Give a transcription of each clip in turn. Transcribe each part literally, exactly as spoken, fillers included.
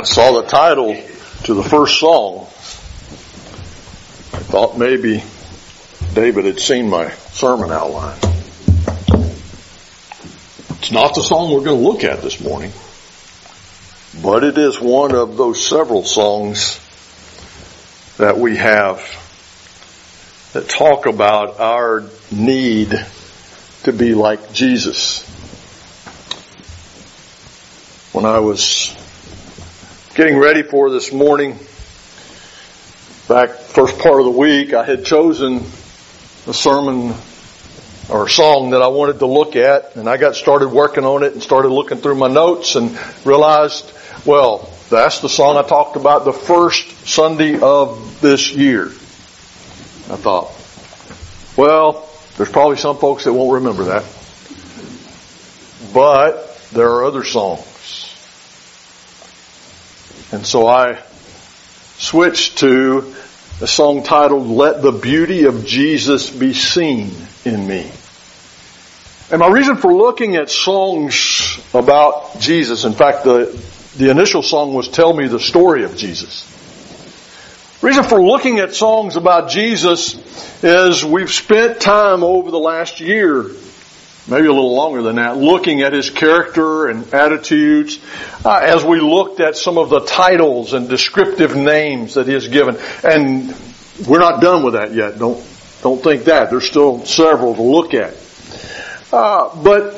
I saw the title to the first song. I thought maybe David had seen my sermon outline. It's not the song we're going to look at this morning, but it is one of those several songs that we have that talk about our need to be like Jesus. When I was getting ready for this morning, back first part of the week, I had chosen a sermon or a song that I wanted to look at, and I got started working on it and started looking through my notes and realized, well, that's the song I talked about the first Sunday of this year. I thought, well, there's probably some folks that won't remember that. But there are other songs. And so I switched to a song titled, Let the Beauty of Jesus Be Seen in Me. And my reason for looking at songs about Jesus, in fact, the, the initial song was Tell Me the Story of Jesus. The reason for looking at songs about Jesus is we've spent time over the last year, maybe a little longer than that, looking at His character and attitudes uh, as we looked at some of the titles and descriptive names that He has given. And we're not done with that yet. Don't don't think that. There's still several to look at. Uh, but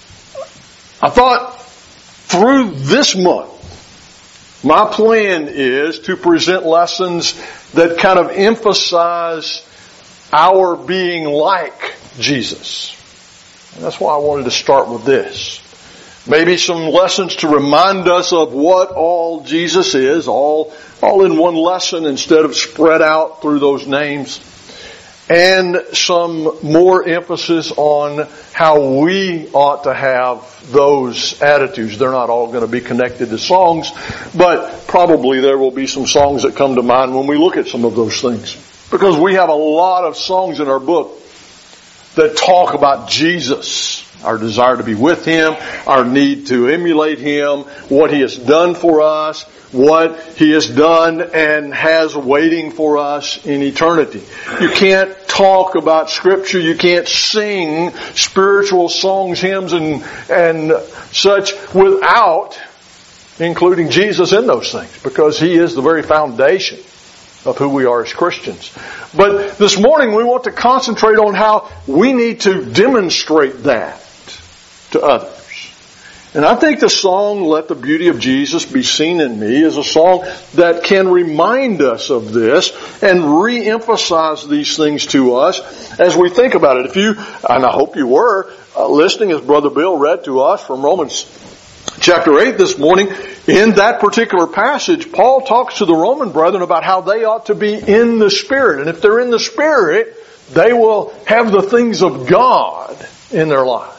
I thought through this month, my plan is to present lessons that kind of emphasize our being like Jesus. And that's why I wanted to start with this. Maybe some lessons to remind us of what all Jesus is, all, all in one lesson instead of spread out through those names. And some more emphasis on how we ought to have those attitudes. They're not all going to be connected to songs, but probably there will be some songs that come to mind when we look at some of those things. Because we have a lot of songs in our book that talk about Jesus, our desire to be with Him, our need to emulate Him, what He has done for us, what He has done and has waiting for us in eternity. You can't talk about Scripture, you can't sing spiritual songs, hymns, and, and such without including Jesus in those things, because He is the very foundation of who we are as Christians. But this morning we want to concentrate on how we need to demonstrate that to others. And I think the song, Let the Beauty of Jesus Be Seen in Me, is a song that can remind us of this and re-emphasize these things to us as we think about it. If you, and I hope you were, uh, listening as Brother Bill read to us from Romans chapter eight this morning, in that particular passage, Paul talks to the Roman brethren about how they ought to be in the Spirit. And if they're in the Spirit, they will have the things of God in their life.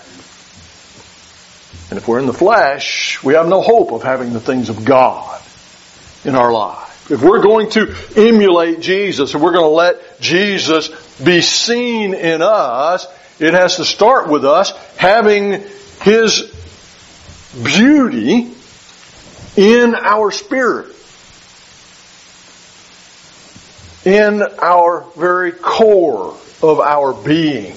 And if we're in the flesh, we have no hope of having the things of God in our life. If we're going to emulate Jesus, if we're going to let Jesus be seen in us, it has to start with us having His beauty in our spirit, in our very core of our being.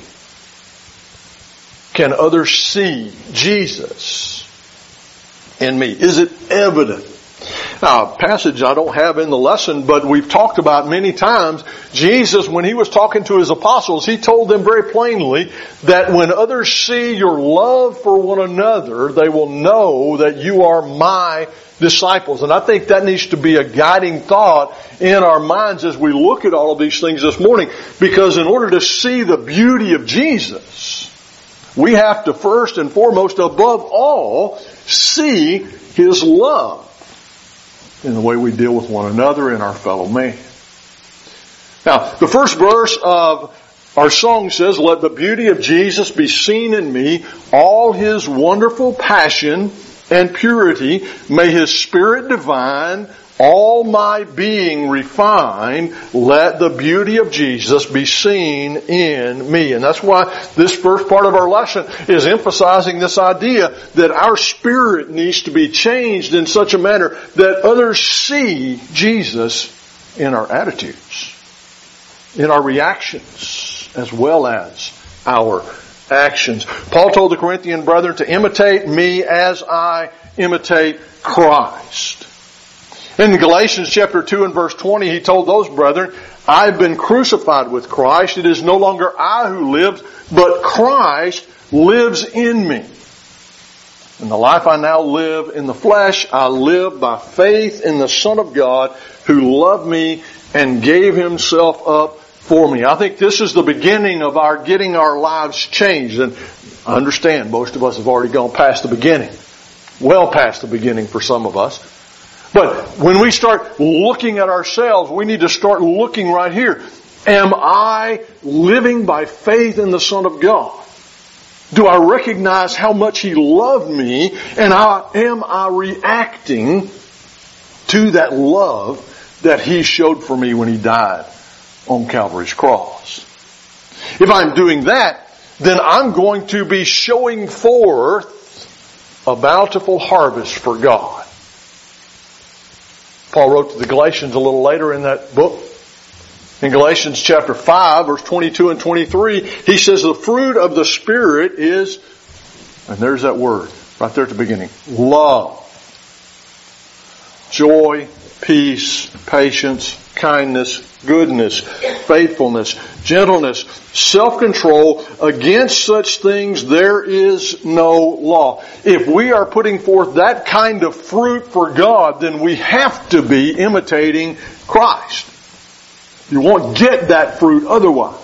Can others see Jesus in me? Is it evident? Now, a passage I don't have in the lesson, but we've talked about many times. Jesus, when He was talking to His apostles, He told them very plainly that when others see your love for one another, they will know that you are my disciples. And I think that needs to be a guiding thought in our minds as we look at all of these things this morning. Because in order to see the beauty of Jesus, we have to first and foremost, above all, see His love in the way we deal with one another and our fellow man. Now, the first verse of our song says, Let the beauty of Jesus be seen in me, all His wonderful passion and purity. May His Spirit divine all my being refined, let the beauty of Jesus be seen in me. And that's why this first part of our lesson is emphasizing this idea that our spirit needs to be changed in such a manner that others see Jesus in our attitudes, in our reactions, as well as our actions. Paul told the Corinthian brethren to imitate me as I imitate Christ. In Galatians chapter two and verse twenty, he told those brethren, I've been crucified with Christ. It is no longer I who lives, but Christ lives in me. In the life I now live in the flesh, I live by faith in the Son of God who loved me and gave Himself up for me. I think this is the beginning of our getting our lives changed. And I understand most of us have already gone past the beginning. Well past the beginning for some of us. But when we start looking at ourselves, we need to start looking right here. Am I living by faith in the Son of God? Do I recognize how much He loved me? And I, am I reacting to that love that He showed for me when He died on Calvary's cross? If I'm doing that, then I'm going to be showing forth a bountiful harvest for God. Paul wrote to the Galatians a little later in that book. In Galatians chapter five, verse twenty-two and twenty-three, he says the fruit of the Spirit is, and there's that word right there at the beginning, love, joy, peace, patience, kindness, goodness, faithfulness, gentleness, self-control. Against such things there is no law. If we are putting forth that kind of fruit for God, then we have to be imitating Christ. You won't get that fruit otherwise.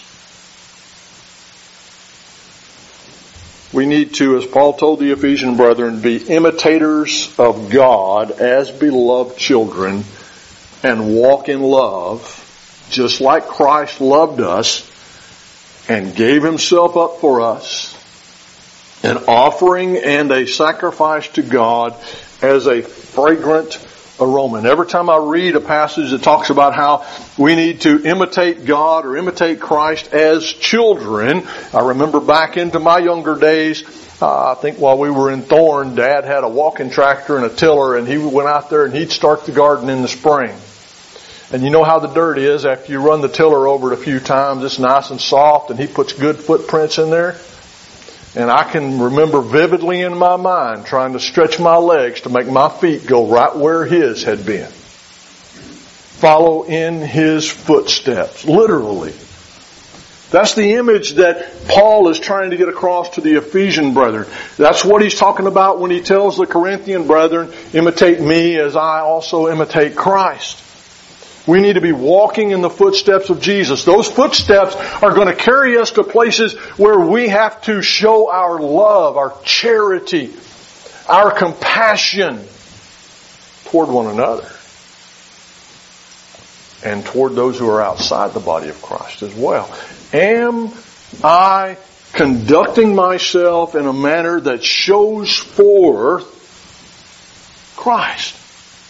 We need to, as Paul told the Ephesian brethren, be imitators of God as beloved children and walk in love, just like Christ loved us and gave Himself up for us, an offering and a sacrifice to God as a fragrant aroma. And every time I read a passage that talks about how we need to imitate God or imitate Christ as children, I remember back into my younger days, uh, I think while we were in Thorne, Dad had a walking tractor and a tiller, and he went out there and he'd start the garden in the spring. And you know how the dirt is. After you run the tiller over it a few times, it's nice and soft, and he puts good footprints in there. And I can remember vividly in my mind trying to stretch my legs to make my feet go right where his had been. Follow in his footsteps, literally. That's the image that Paul is trying to get across to the Ephesian brethren. That's what he's talking about when he tells the Corinthian brethren, imitate me as I also imitate Christ. We need to be walking in the footsteps of Jesus. Those footsteps are going to carry us to places where we have to show our love, our charity, our compassion toward one another. And toward those who are outside the body of Christ as well. Am I conducting myself in a manner that shows forth Christ?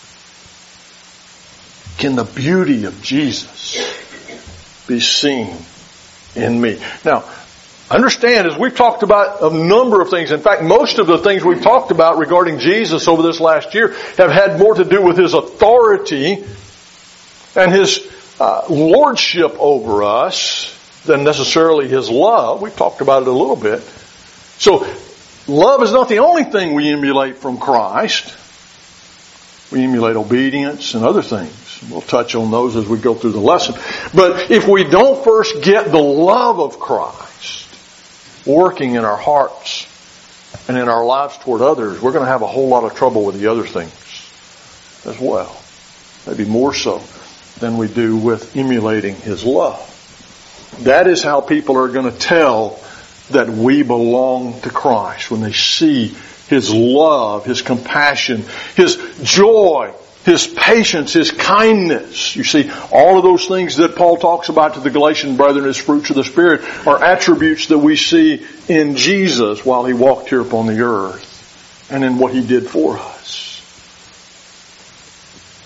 Can the beauty of Jesus be seen in me? Now, understand, as we've talked about a number of things, in fact, most of the things we've talked about regarding Jesus over this last year have had more to do with His authority and His uh, lordship over us than necessarily His love. We've talked about it a little bit. So, love is not the only thing we emulate from Christ. We emulate obedience and other things. We'll touch on those as we go through the lesson. But if we don't first get the love of Christ working in our hearts and in our lives toward others, we're going to have a whole lot of trouble with the other things as well. Maybe more so than we do with emulating His love. That is how people are going to tell that we belong to Christ, when they see His love, His compassion, His joy, His patience, His kindness. You see, all of those things that Paul talks about to the Galatian brethren as fruits of the Spirit are attributes that we see in Jesus while He walked here upon the earth and in what He did for us.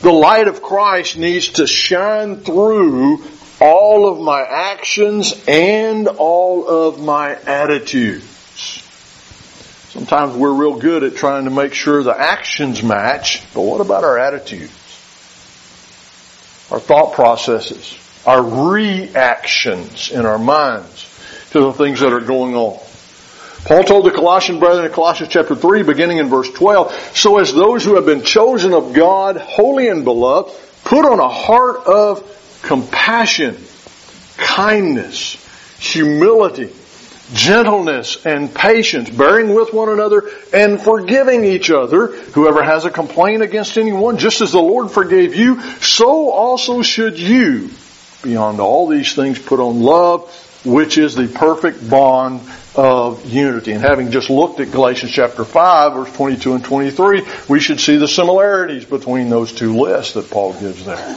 The light of Christ needs to shine through all of my actions and all of my attitudes. Sometimes we're real good at trying to make sure the actions match, but what about our attitudes? Our thought processes, our reactions in our minds to the things that are going on. Paul told the Colossian brethren in Colossians chapter three, beginning in verse twelve, "So as those who have been chosen of God, holy and beloved, put on a heart of compassion, kindness, humility, gentleness, and patience, bearing with one another and forgiving each other. Whoever has a complaint against anyone, just as the Lord forgave you, so also should you. Beyond all these things, put on love, which is the perfect bond of unity." And having just looked at Galatians chapter five, verse twenty-two and twenty-three, we should see the similarities between those two lists that Paul gives there.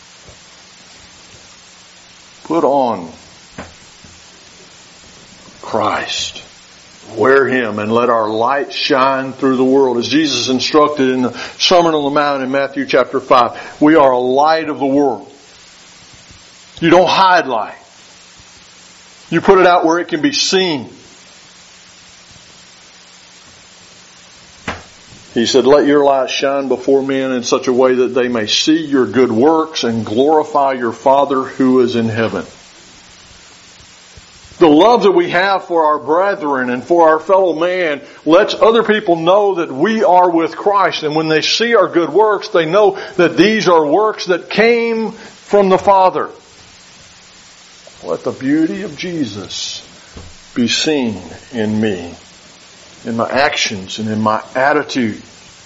Put on Christ. Wear Him and let our light shine through the world. As Jesus instructed in the Sermon on the Mount in Matthew chapter five, we are a light of the world. You don't hide light. You put it out where it can be seen. He said, "Let your light shine before men in such a way that they may see your good works and glorify your Father who is in heaven." The love that we have for our brethren and for our fellow man lets other people know that we are with Christ. And when they see our good works, they know that these are works that came from the Father. Let the beauty of Jesus be seen in me, in my actions and in my attitude.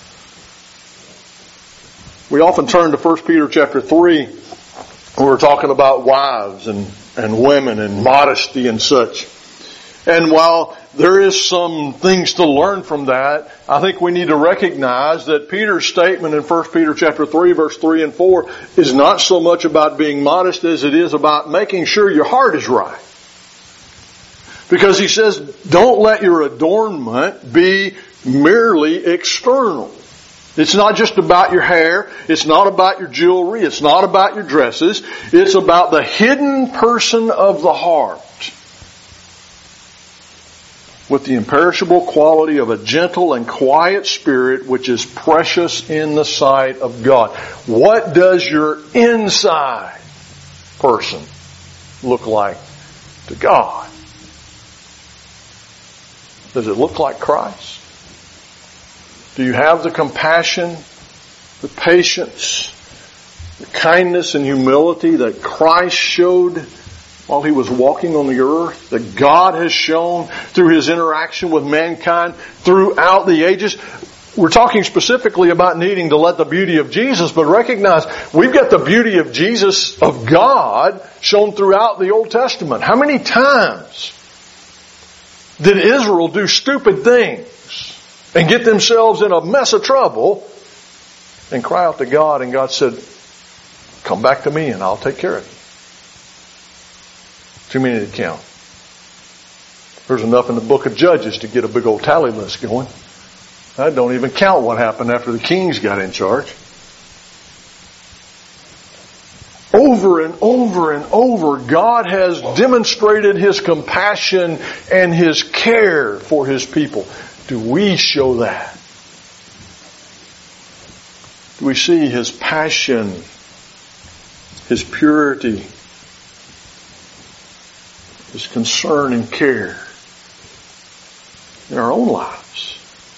We often turn to First Peter chapter three when we're talking about wives and, and women and modesty and such. And while there is some things to learn from that, I think we need to recognize that Peter's statement in First Peter chapter three, verse three and four is not so much about being modest as it is about making sure your heart is right. Because he says, don't let your adornment be merely external. It's not just about your hair. It's not about your jewelry. It's not about your dresses. It's about the hidden person of the heart, with the imperishable quality of a gentle and quiet spirit, which is precious in the sight of God. What does your inside person look like to God? Does it look like Christ? Do you have the compassion, the patience, the kindness and humility that Christ showed while He was walking on the earth, that God has shown through His interaction with mankind throughout the ages? We're talking specifically about needing to let the beauty of Jesus, but recognize we've got the beauty of Jesus, of God, shown throughout the Old Testament. How many times did Israel do stupid things and get themselves in a mess of trouble and cry out to God, and God said, "Come back to me and I'll take care of you"? Too many to count. There's enough in the book of Judges to get a big old tally list going. I don't even count what happened after the kings got in charge. Over and over and over, God has demonstrated His compassion and His care for His people. Do we show that? Do we see His passion, His purity, His concern and care in our own lives?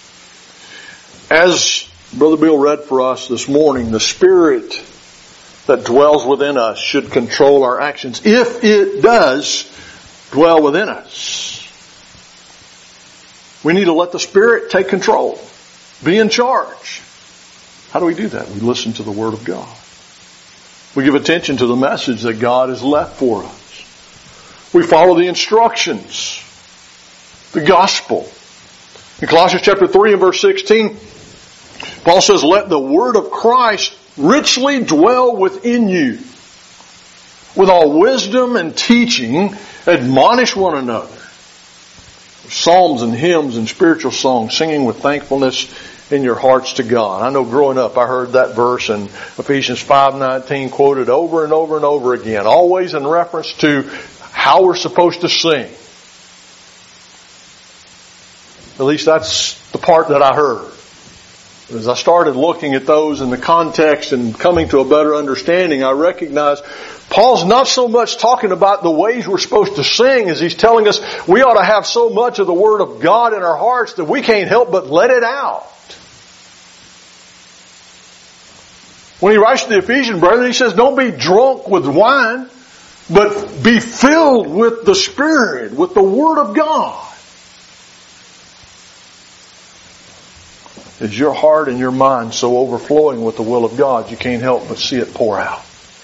As Brother Bill read for us this morning, the Spirit that dwells within us should control our actions. If it does dwell within us, we need to let the Spirit take control, be in charge. How do we do that? We listen to the Word of God. We give attention to the message that God has left for us. We follow the instructions, the gospel. In Colossians chapter three and verse sixteen, Paul says, "Let the word of Christ richly dwell within you. With all wisdom and teaching, admonish one another psalms and hymns and spiritual songs, singing with thankfulness in your hearts to God. I know growing up I heard that verse in Ephesians five nineteen quoted over and over and over again, always in reference to how we're supposed to sing. At least that's the part that I heard. As I started looking at those in the context and coming to a better understanding, I recognized Paul's not so much talking about the ways we're supposed to sing as he's telling us we ought to have so much of the Word of God in our hearts that we can't help but let it out. When he writes to the Ephesian brethren, he says, don't be drunk with wine, but be filled with the Spirit, with the Word of God. Is your heart and your mind so overflowing with the will of God you can't help but see it pour out?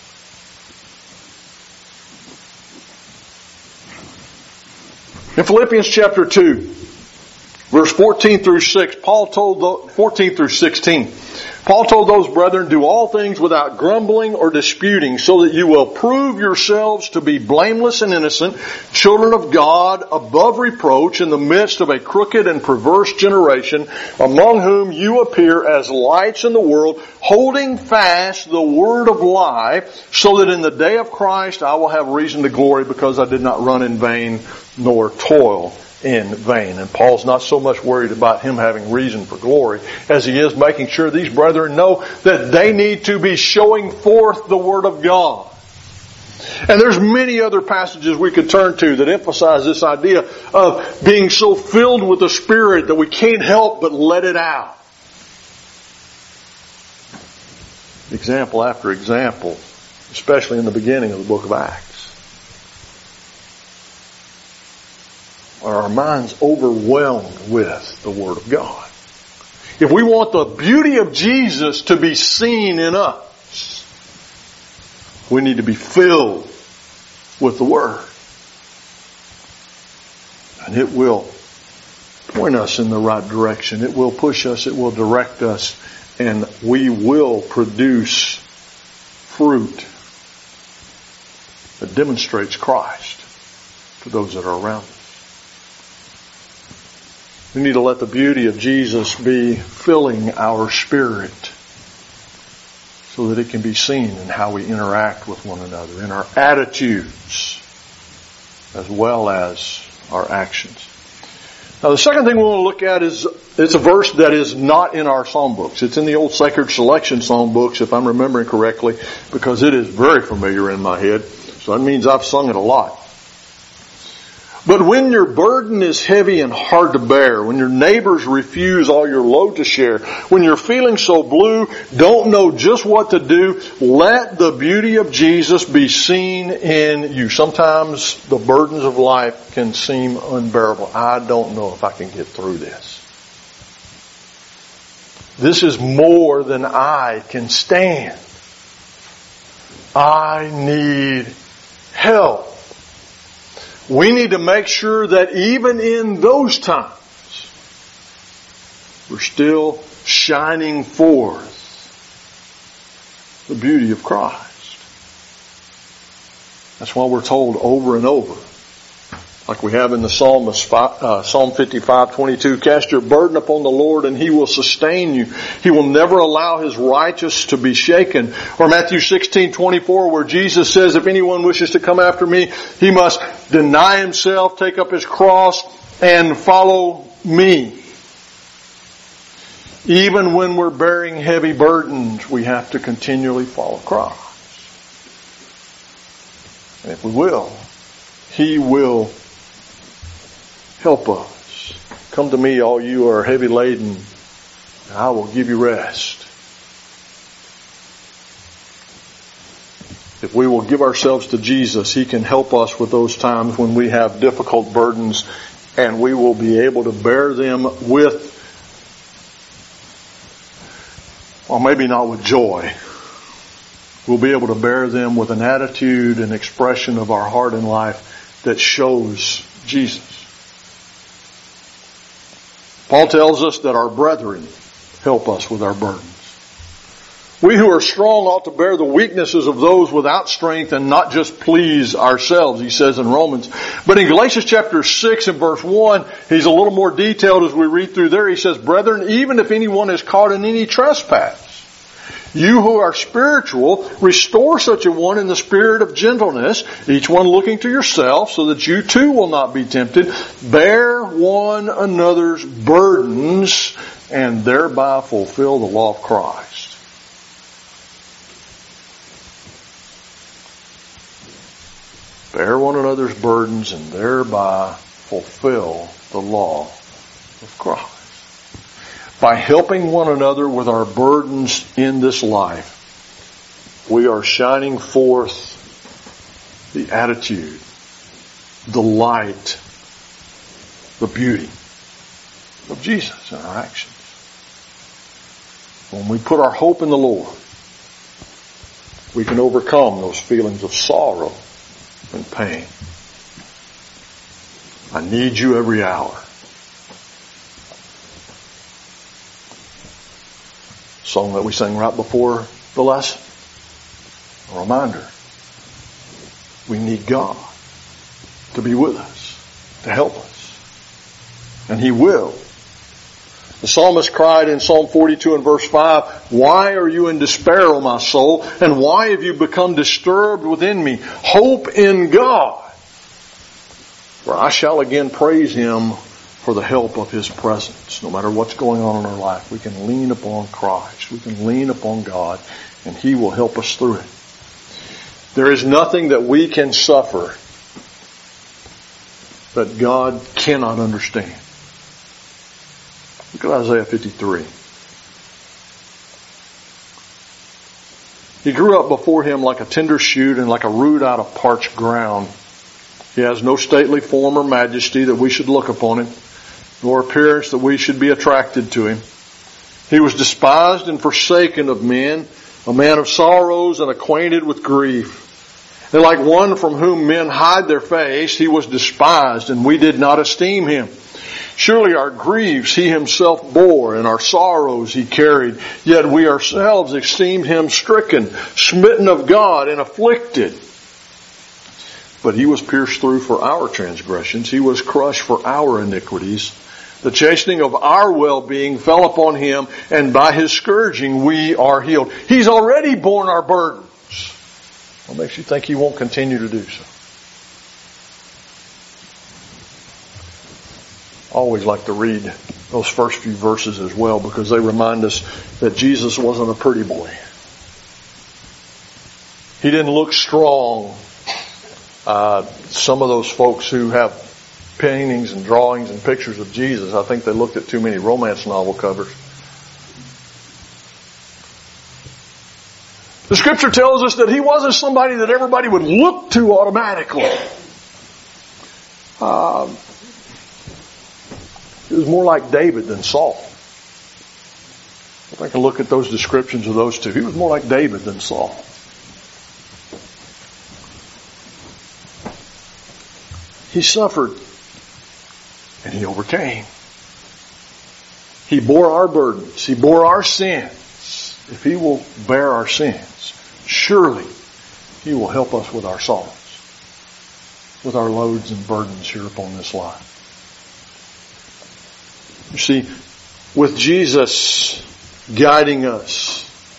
In Philippians chapter two, verse fourteen through six, Paul told fourteen through sixteen, Paul told those brethren, do all things without grumbling or disputing, so that you will prove yourselves to be blameless and innocent, children of God, above reproach, in the midst of a crooked and perverse generation, among whom you appear as lights in the world, holding fast the word of life, so that in the day of Christ I will have reason to glory, because I did not run in vain nor toil in vain. And Paul's not so much worried about him having reason for glory as he is making sure these brethren know that they need to be showing forth the Word of God. And there's many other passages we could turn to that emphasize this idea of being so filled with the Spirit that we can't help but let it out. Example after example, especially in the beginning of the book of Acts. Are our minds overwhelmed with the Word of God? If we want the beauty of Jesus to be seen in us, we need to be filled with the Word. And it will point us in the right direction. It will push us. It will direct us. And we will produce fruit that demonstrates Christ to those that are around us. We need to let the beauty of Jesus be filling our spirit so that it can be seen in how we interact with one another, in our attitudes as well as our actions. Now the second thing we want to look at is, it's a verse that is not in our psalm books. It's in the old Sacred Selection psalm books, if I'm remembering correctly, because it is very familiar in my head. So that means I've sung it a lot. But when your burden is heavy and hard to bear, when your neighbors refuse all your load to share, when you're feeling so blue, don't know just what to do, let the beauty of Jesus be seen in you. Sometimes the burdens of life can seem unbearable. I don't know if I can get through this. This is more than I can stand. I need help. We need to make sure that even in those times, we're still shining forth the beauty of Christ. That's why we're told over and over, like we have in the Psalmist, uh, Psalm fifty-five twenty-two, cast your burden upon the Lord and He will sustain you. He will never allow His righteous to be shaken. Or Matthew sixteen twenty-four, where Jesus says, if anyone wishes to come after me, he must deny himself, take up his cross, and follow me. Even when we're bearing heavy burdens, we have to continually follow Christ. And if we will, He will help us. Come to me, all you who are heavy laden, and I will give you rest. If we will give ourselves to Jesus, He can help us with those times when we have difficult burdens, and we will be able to bear them with, or maybe not with joy. We'll be able to bear them with an attitude and expression of our heart and life that shows Jesus. Paul tells us that our brethren help us with our burdens. We who are strong ought to bear the weaknesses of those without strength and not just please ourselves, he says in Romans. But in Galatians chapter six and verse one, he's a little more detailed as we read through there. He says, brethren, even if anyone is caught in any trespass, you who are spiritual, restore such a one in the spirit of gentleness, each one looking to yourself, so that you too will not be tempted. Bear one another's burdens, and thereby fulfill the law of Christ. Bear one another's burdens, and thereby fulfill the law of Christ. By helping one another with our burdens in this life, we are shining forth the attitude, the light, the beauty of Jesus in our actions. When we put our hope in the Lord, we can overcome those feelings of sorrow and pain. I need you every hour. Song that we sang right before the lesson. A reminder. We need God to be with us, to help us. And He will. The psalmist cried in Psalm forty-two and verse five, why are you in despair, O my soul? And why have you become disturbed within me? Hope in God, for I shall again praise Him for the help of His presence. No matter what's going on in our life, we can lean upon Christ. We can lean upon God, and He will help us through it. There is nothing that we can suffer that God cannot understand. Look at Isaiah fifty-three. He grew up before Him like a tender shoot and like a root out of parched ground. He has no stately form or majesty that we should look upon Him, nor appearance that we should be attracted to Him. He was despised and forsaken of men, a man of sorrows and acquainted with grief. And like one from whom men hide their face, He was despised, and we did not esteem Him. Surely our griefs He Himself bore, and our sorrows He carried. Yet we ourselves esteemed Him stricken, smitten of God, and afflicted. But He was pierced through for our transgressions. He was crushed for our iniquities. The chastening of our well-being fell upon Him, and by His scourging we are healed. He's already borne our burdens. What makes you think He won't continue to do so? I always like to read those first few verses as well, because they remind us that Jesus wasn't a pretty boy. He didn't look strong. Uh, some of those folks who have paintings and drawings and pictures of Jesus, I think they looked at too many romance novel covers. The Scripture tells us that He wasn't somebody that everybody would look to automatically. Um, He was more like David than Saul. If I can look at those descriptions of those two, he was more like David than Saul. He suffered and He overcame. He bore our burdens. He bore our sins. If He will bear our sins, surely He will help us with our sorrows, with our loads and burdens here upon this life. You see, with Jesus guiding us,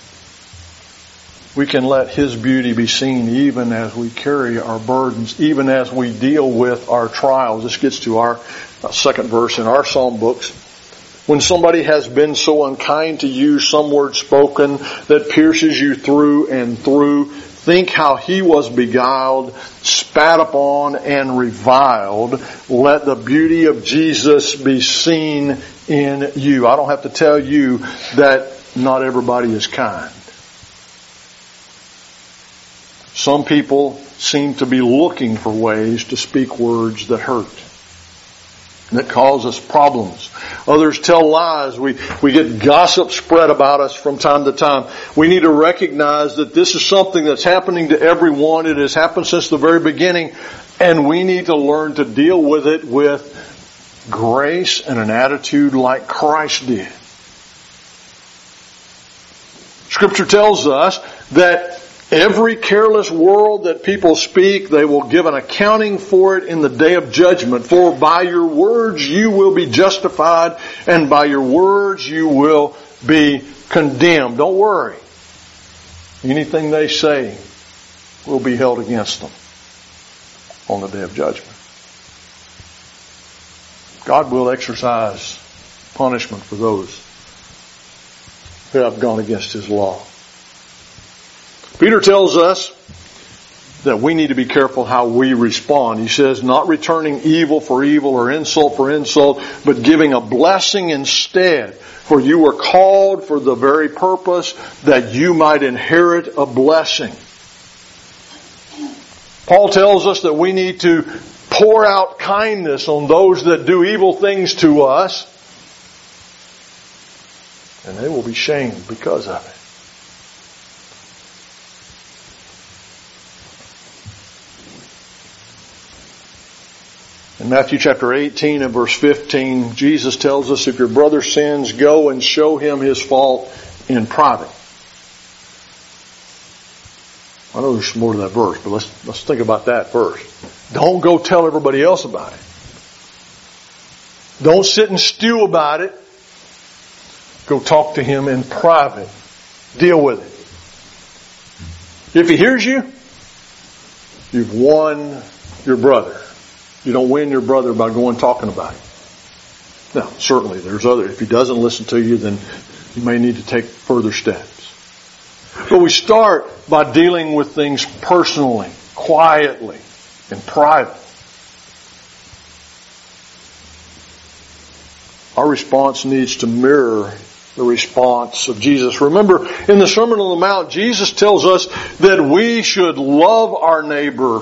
we can let His beauty be seen even as we carry our burdens, even as we deal with our trials. This gets to our second verse in our psalm books. When somebody has been so unkind to you, some word spoken that pierces you through and through, think how he was beguiled, spat upon, and reviled. Let the beauty of Jesus be seen in you. I don't have to tell you that not everybody is kind. Some people seem to be looking for ways to speak words that hurt, that cause us problems. Others tell lies. We, we get gossip spread about us from time to time. We need to recognize that this is something that's happening to everyone. It has happened since the very beginning. And we need to learn to deal with it with grace and an attitude like Christ did. Scripture tells us that every careless word that people speak, they will give an accounting for it in the day of judgment. For by your words you will be justified, and by your words you will be condemned. Don't worry. Anything they say will be held against them on the day of judgment. God will exercise punishment for those who have gone against His law. Peter tells us that we need to be careful how we respond. He says, not returning evil for evil or insult for insult, but giving a blessing instead. For you were called for the very purpose that you might inherit a blessing. Paul tells us that we need to pour out kindness on those that do evil things to us, and they will be shamed because of it. In Matthew chapter eighteen and verse fifteen, Jesus tells us, if your brother sins, go and show him his fault in private. I know there's more to that verse, but let's, let's think about that first. Don't go tell everybody else about it. Don't sit and stew about it. Go talk to him in private. Deal with it. If he hears you, you've won your brother. You don't win your brother by going talking about it. Now, certainly there's other. If he doesn't listen to you, then you may need to take further steps. But we start by dealing with things personally, quietly, in private. Our response needs to mirror the response of Jesus. Remember, in the Sermon on the Mount, Jesus tells us that we should love our neighbor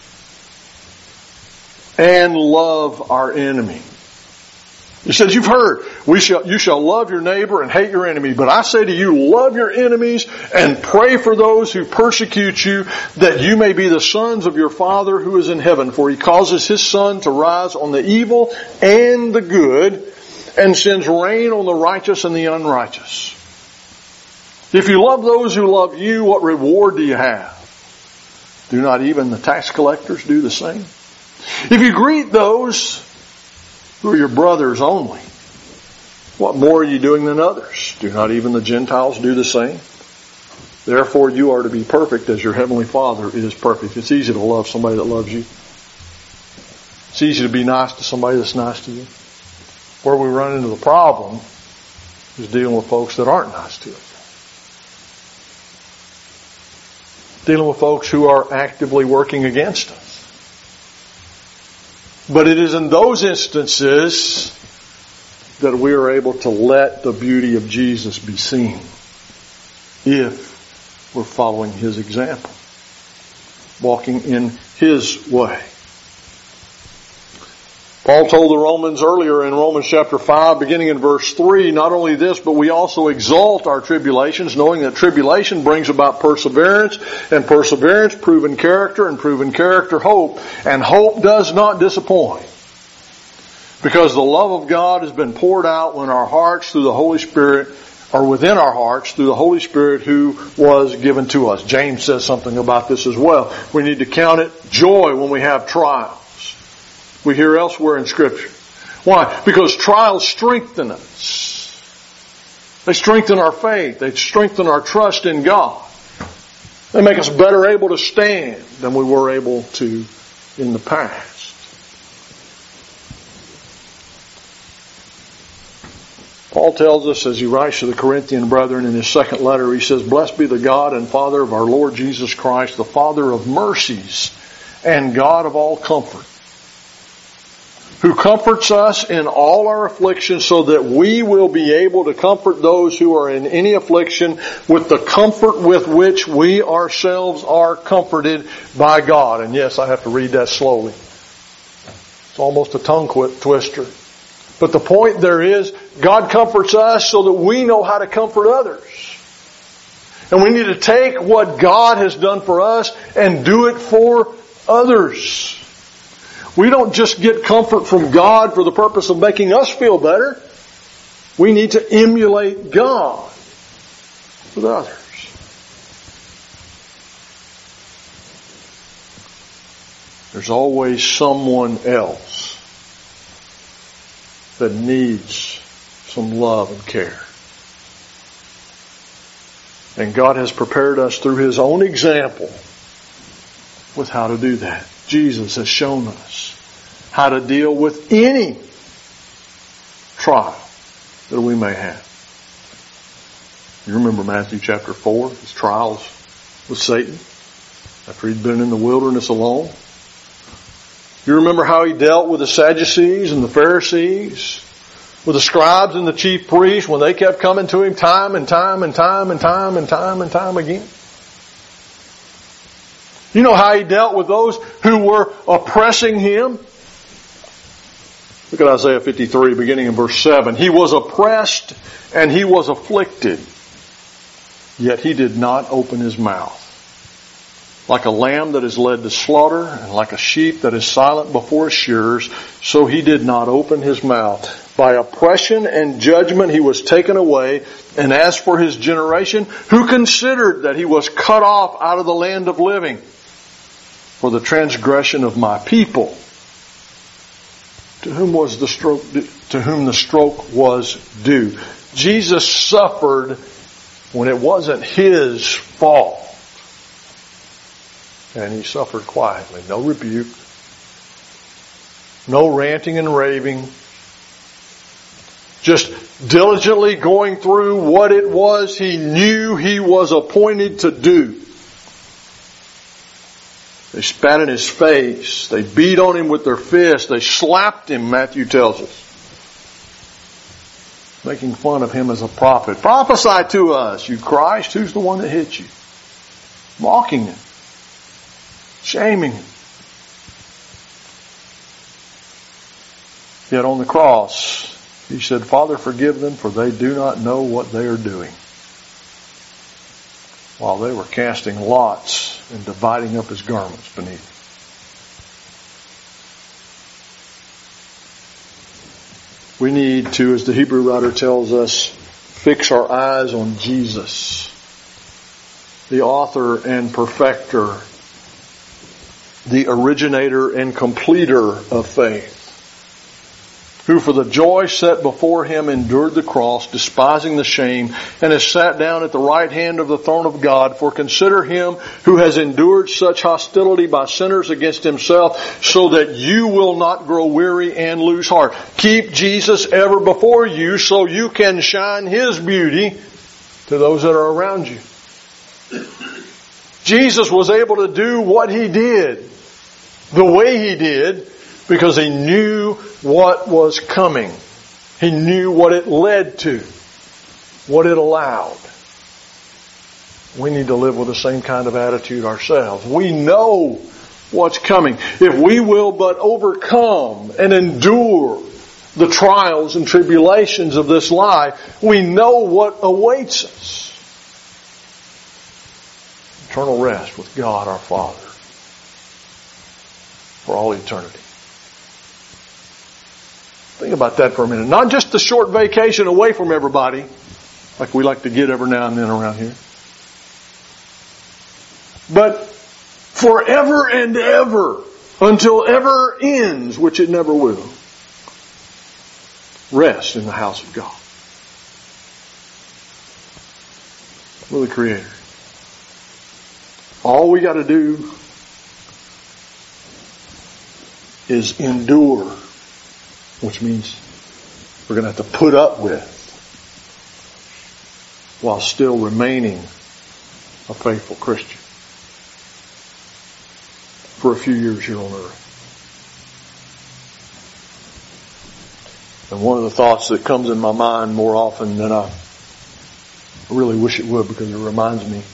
and love our enemy. He says, you've heard, we shall, you shall love your neighbor and hate your enemy. But I say to you, love your enemies and pray for those who persecute you, that you may be the sons of your Father who is in heaven. For He causes His sun to rise on the evil and the good, and sends rain on the righteous and the unrighteous. If you love those who love you, what reward do you have? Do not even the tax collectors do the same? If you greet those who are your brothers only, what more are you doing than others? Do not even the Gentiles do the same? Therefore you are to be perfect as your heavenly Father is perfect. It's easy to love somebody that loves you. It's easy to be nice to somebody that's nice to you. Where we run into the problem is dealing with folks that aren't nice to us. Dealing with folks who are actively working against us. But it is in those instances that we are able to let the beauty of Jesus be seen if we're following His example, walking in His way. Paul told the Romans earlier in Romans chapter five, beginning in verse three, not only this, but we also exalt our tribulations, knowing that tribulation brings about perseverance, and perseverance, proven character, and proven character, hope. And hope does not disappoint, because the love of God has been poured out when our hearts through the Holy Spirit, or within our hearts through the Holy Spirit who was given to us. James says something about this as well. We need to count it joy when we have trials. We hear elsewhere in Scripture. Why? Because trials strengthen us. They strengthen our faith. They strengthen our trust in God. They make us better able to stand than we were able to in the past. Paul tells us as he writes to the Corinthian brethren in his second letter, he says, blessed be the God and Father of our Lord Jesus Christ, the Father of mercies and God of all comfort, who comforts us in all our afflictions, so that we will be able to comfort those who are in any affliction with the comfort with which we ourselves are comforted by God. And yes, I have to read that slowly. It's almost a tongue twister. But the point there is, God comforts us so that we know how to comfort others. And we need to take what God has done for us and do it for others. We don't just get comfort from God for the purpose of making us feel better. We need to emulate God with others. There's always someone else that needs some love and care. And God has prepared us through His own example with how to do that. Jesus has shown us how to deal with any trial that we may have. You remember Matthew chapter four, his trials with Satan after he'd been in the wilderness alone. You remember how he dealt with the Sadducees and the Pharisees, with the scribes and the chief priests when they kept coming to him time and time and time and time and time and time again. You know how he dealt with those who were oppressing him? Look at Isaiah fifty-three, beginning in verse seven. He was oppressed and he was afflicted, yet he did not open his mouth. Like a lamb that is led to slaughter, and like a sheep that is silent before its shearers, so he did not open his mouth. By oppression and judgment he was taken away. And as for his generation, who considered that he was cut off out of the land of living for the transgression of my people? To whom was the stroke, to whom the stroke was due. Jesus suffered when it wasn't his fault. And he suffered quietly. No rebuke. No ranting and raving. Just diligently going through what it was he knew he was appointed to do. They spat in his face. They beat on him with their fists. They slapped him, Matthew tells us. Making fun of him as a prophet. Prophesy to us, you Christ. Who's the one that hit you? Mocking him. Shaming him. Yet on the cross, he said, Father, forgive them, for they do not know what they are doing. While they were casting lots and dividing up his garments beneath. We need to, as the Hebrew writer tells us, fix our eyes on Jesus, the author and perfecter, the originator and completer of faith, who for the joy set before him endured the cross, despising the shame, and has sat down at the right hand of the throne of God. For consider him who has endured such hostility by sinners against himself, so that you will not grow weary and lose heart. Keep Jesus ever before you, so you can shine his beauty to those that are around you. Jesus was able to do what he did, the way he did, because he knew what was coming. He knew what it led to, what it allowed. We need to live with the same kind of attitude ourselves. We know what's coming. If we will but overcome and endure the trials and tribulations of this life, we know what awaits us. Eternal rest with God our Father for all eternity. Think about that for a minute. Not just a short vacation away from everybody, like we like to get every now and then around here. But forever and ever, until ever ends, which it never will. Rest in the house of God. With the Creator. All we got to do is endure, which means we're going to have to put up with, while still remaining a faithful Christian for a few years here on earth. And one of the thoughts that comes in my mind more often than I really wish it would, because it reminds me,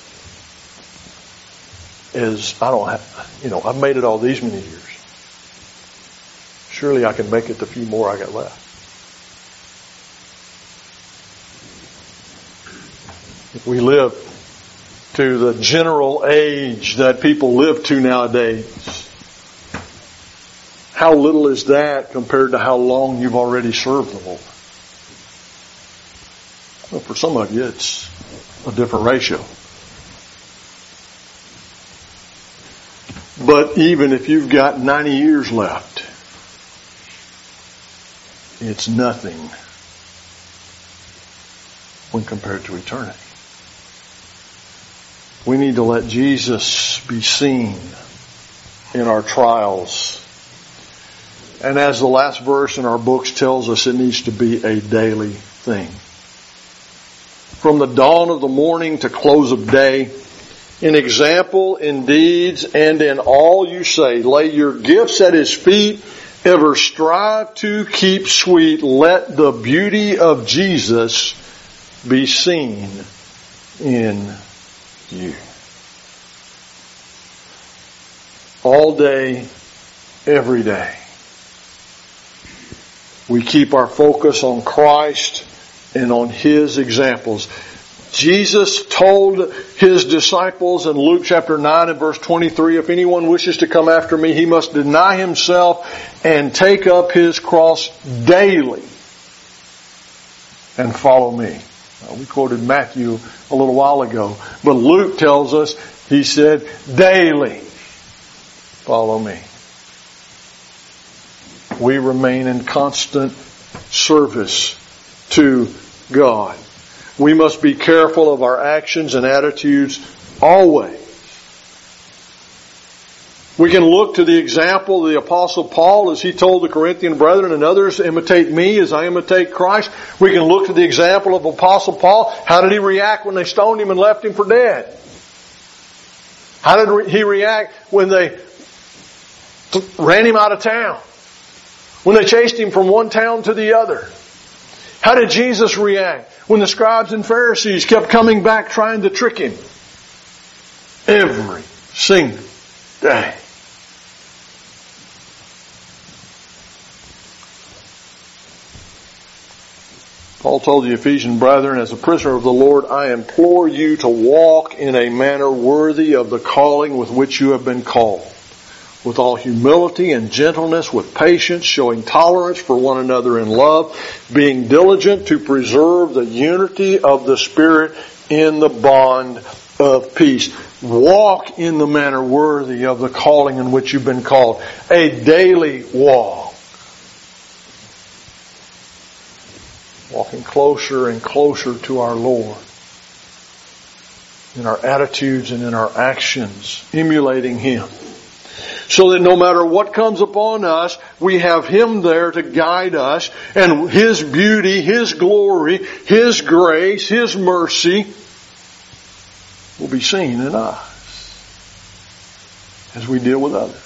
is I don't have, you know, I've made it all these many years. Surely I can make it the few more I got left. If we live to the general age that people live to nowadays, how little is that compared to how long you've already served the Lord? Well, for some of you, it's a different ratio. But even if you've got ninety years left, it's nothing when compared to eternity. We need to let Jesus be seen in our trials. And as the last verse in our books tells us, it needs to be a daily thing. From the dawn of the morning to close of day, in example, in deeds, and in all you say, lay your gifts at His feet, ever strive to keep sweet. Let the beauty of Jesus be seen in you. All day, every day. We keep our focus on Christ and on His examples. Jesus told His disciples in Luke chapter nine and verse twenty-three, if anyone wishes to come after me, he must deny himself and take up his cross daily and follow me. Now, we quoted Matthew a little while ago, but Luke tells us, he said, daily follow me. We remain in constant service to God. We must be careful of our actions and attitudes always. We can look to the example of the Apostle Paul as he told the Corinthian brethren and others, imitate me as I imitate Christ. We can look to the example of Apostle Paul. How did he react when they stoned him and left him for dead? How did he react when they ran him out of town? When they chased him from one town to the other? How did Jesus react when the scribes and Pharisees kept coming back trying to trick him? Every single day. Paul told the Ephesian brethren, as a prisoner of the Lord, I implore you to walk in a manner worthy of the calling with which you have been called, with all humility and gentleness, with patience, showing tolerance for one another in love, being diligent to preserve the unity of the Spirit in the bond of peace. Walk in the manner worthy of the calling in which you've been called. A daily walk. Walking closer and closer to our Lord. In our attitudes and in our actions. Emulating Him. So that no matter what comes upon us, we have Him there to guide us, and His beauty, His glory, His grace, His mercy will be seen in us as we deal with others.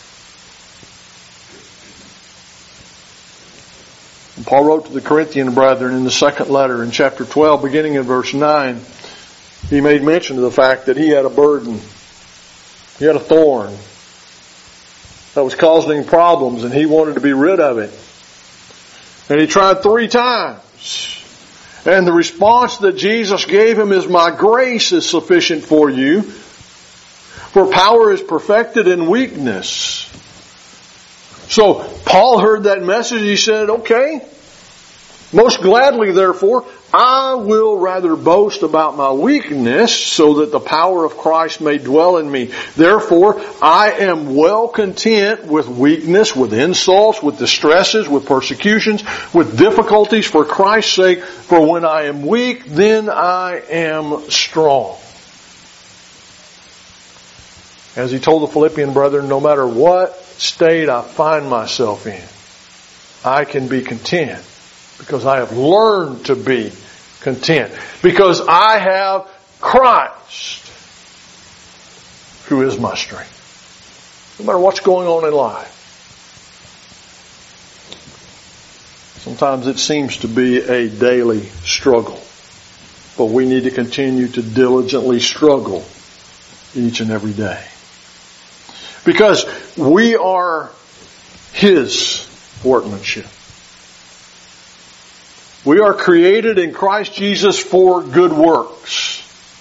And Paul wrote to the Corinthian brethren in the second letter in chapter twelve, beginning in verse nine, he made mention of the fact that he had a burden. He had a thorn that was causing problems, and he wanted to be rid of it. And he tried three times. And the response that Jesus gave him is, my grace is sufficient for you, for power is perfected in weakness. So Paul heard that message. He said, okay, most gladly therefore, I will rather boast about my weakness so that the power of Christ may dwell in me. Therefore, I am well content with weakness, with insults, with distresses, with persecutions, with difficulties for Christ's sake. For when I am weak, then I am strong. As he told the Philippian brethren, no matter what state I find myself in, I can be content because I have learned to be content. Because I have Christ who is my strength. No matter what's going on in life. Sometimes it seems to be a daily struggle. But we need to continue to diligently struggle each and every day. Because we are His workmanship. We are created in Christ Jesus for good works.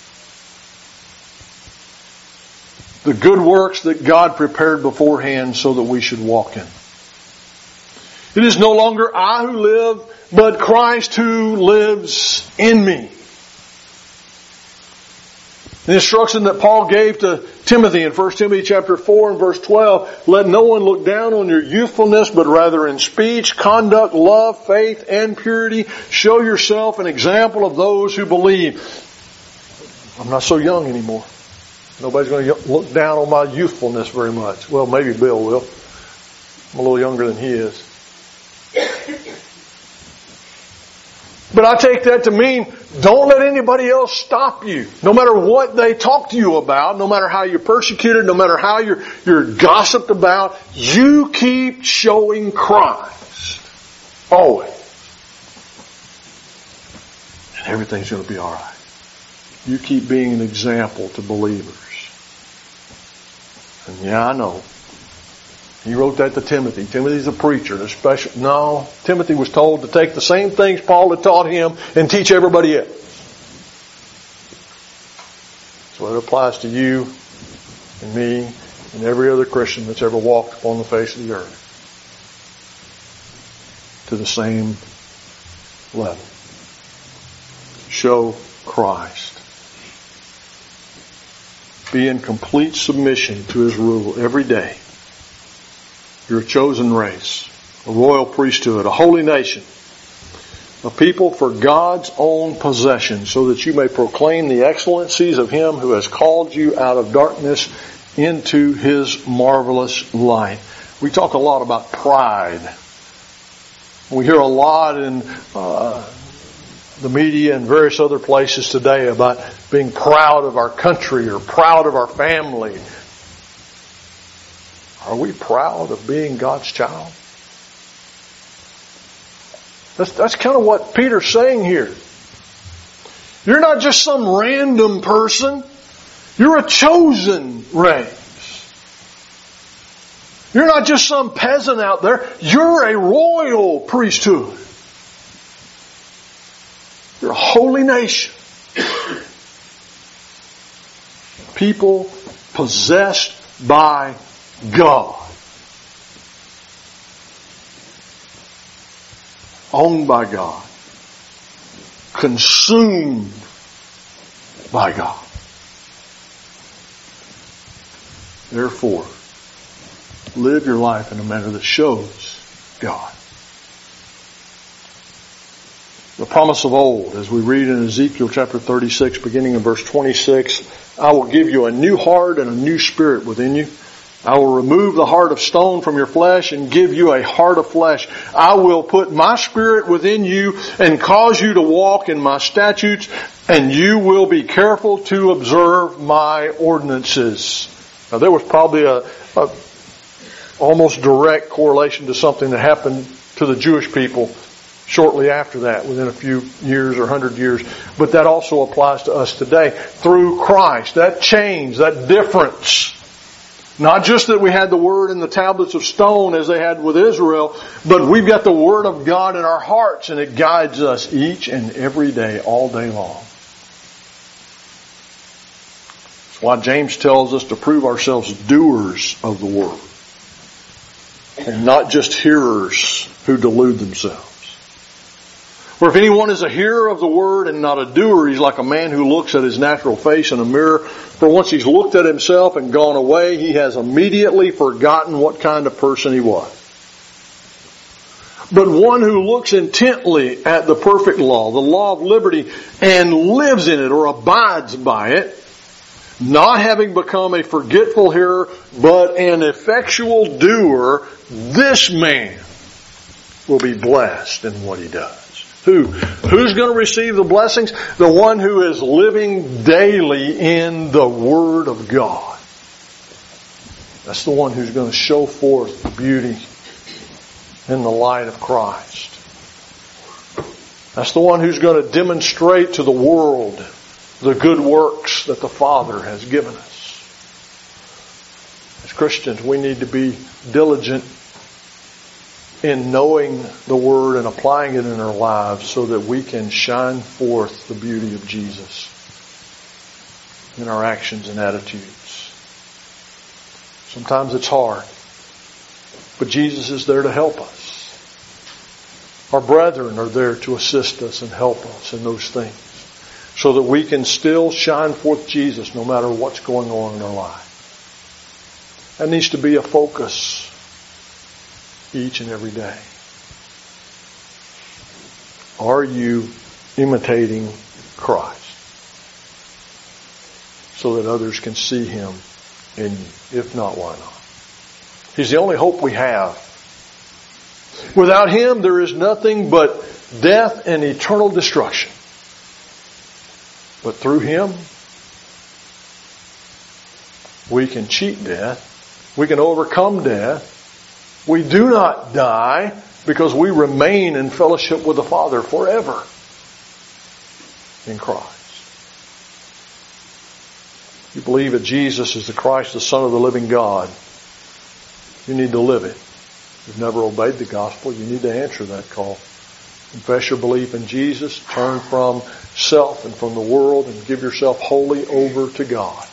The good works that God prepared beforehand so that we should walk in. It is no longer I who live, but Christ who lives in me. The instruction that Paul gave to Timothy in First Timothy chapter four and verse twelve, let no one look down on your youthfulness, but rather in speech, conduct, love, faith, and purity, show yourself an example of those who believe. I'm not so young anymore. Nobody's going to look down on my youthfulness very much. Well, maybe Bill will. I'm a little younger than he is. But I take that to mean, don't let anybody else stop you. No matter what they talk to you about, no matter how you're persecuted, no matter how you're, you're gossiped about, you keep showing Christ. Always. And everything's going to be alright. You keep being an example to believers. And yeah, I know. He wrote that to Timothy. Timothy's a preacher. A special, no, Timothy was told to take the same things Paul had taught him and teach everybody else. So it applies to you and me and every other Christian that's ever walked upon the face of the earth. To the same level. Show Christ. Be in complete submission to His rule every day. You're a chosen race, a royal priesthood, a holy nation, a people for God's own possession, so that you may proclaim the excellencies of Him who has called you out of darkness into His marvelous light. We talk a lot about pride. We hear a lot in uh, the media and various other places today about being proud of our country or proud of our family. Are we proud of being God's child? That's, that's kind of what Peter's saying here. You're not just some random person. You're a chosen race. You're not just some peasant out there. You're a royal priesthood. You're a holy nation. People possessed by God. Owned by God. Consumed by God. Therefore, live your life in a manner that shows God. The promise of old, as we read in Ezekiel chapter thirty-six, beginning in verse twenty-six, I will give you a new heart and a new spirit within you. I will remove the heart of stone from your flesh and give you a heart of flesh. I will put my spirit within you and cause you to walk in my statutes, and you will be careful to observe my ordinances. Now there was probably a, a almost direct correlation to something that happened to the Jewish people shortly after that, within a few years or hundred years. But that also applies to us today. Through Christ, that change, that difference. Not just that we had the Word in the tablets of stone as they had with Israel, but we've got the Word of God in our hearts, and it guides us each and every day, all day long. That's why James tells us to prove ourselves doers of the Word, and not just hearers who delude themselves. For if anyone is a hearer of the word and not a doer, he's like a man who looks at his natural face in a mirror. For once he's looked at himself and gone away, he has immediately forgotten what kind of person he was. But one who looks intently at the perfect law, the law of liberty, and lives in it or abides by it, not having become a forgetful hearer, but an effectual doer, this man will be blessed in what he does. Who? Who's going to receive the blessings? The one who is living daily in the Word of God. That's the one who's going to show forth the beauty in the light of Christ. That's the one who's going to demonstrate to the world the good works that the Father has given us. As Christians, we need to be diligent in knowing the Word and applying it in our lives so that we can shine forth the beauty of Jesus in our actions and attitudes. Sometimes it's hard, but Jesus is there to help us. Our brethren are there to assist us and help us in those things so that we can still shine forth Jesus no matter what's going on in our life. That needs to be a focus each and every day. Are you imitating Christ so that others can see Him in you? If not, why not? He's the only hope we have. Without Him, there is nothing but death and eternal destruction. But through Him, we can cheat death. We can overcome death. We do not die because we remain in fellowship with the Father forever in Christ. You believe that Jesus is the Christ, the Son of the living God. You need to live it. You've never obeyed the gospel. You need to answer that call. Confess your belief in Jesus. Turn from self and from the world and give yourself wholly over to God.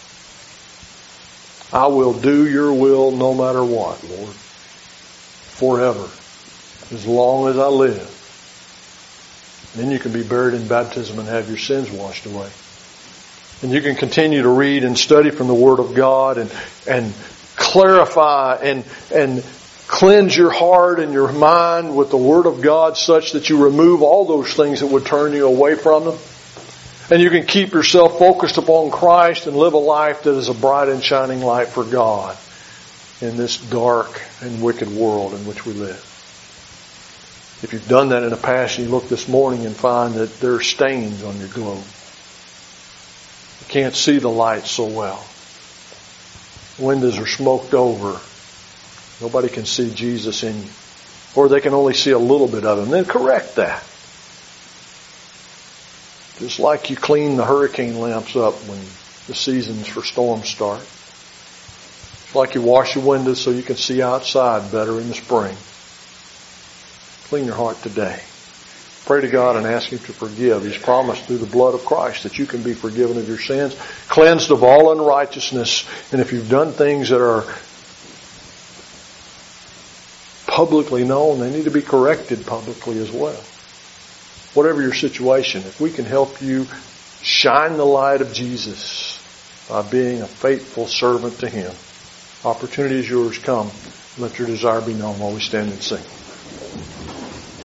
I will do your will no matter what, Lord. Forever. As long as I live. Then you can be buried in baptism and have your sins washed away. And you can continue to read and study from the Word of God and, and clarify and, and cleanse your heart and your mind with the Word of God such that you remove all those things that would turn you away from them. And you can keep yourself focused upon Christ and live a life that is a bright and shining light for God in this dark and wicked world in which we live. If you've done that in the past, you look this morning and find that there are stains on your globe. You can't see the light so well. Windows are smoked over. Nobody can see Jesus in you. Or they can only see a little bit of Him. Then correct that. Just like you clean the hurricane lamps up when the seasons for storms start. It's like you wash your windows so you can see outside better in the spring. Clean your heart today. Pray to God and ask Him to forgive. He's promised through the blood of Christ that you can be forgiven of your sins, cleansed of all unrighteousness. And if you've done things that are publicly known, they need to be corrected publicly as well. Whatever your situation, if we can help you shine the light of Jesus by being a faithful servant to Him, opportunity is yours. Come, let your desire be known while we stand and sing.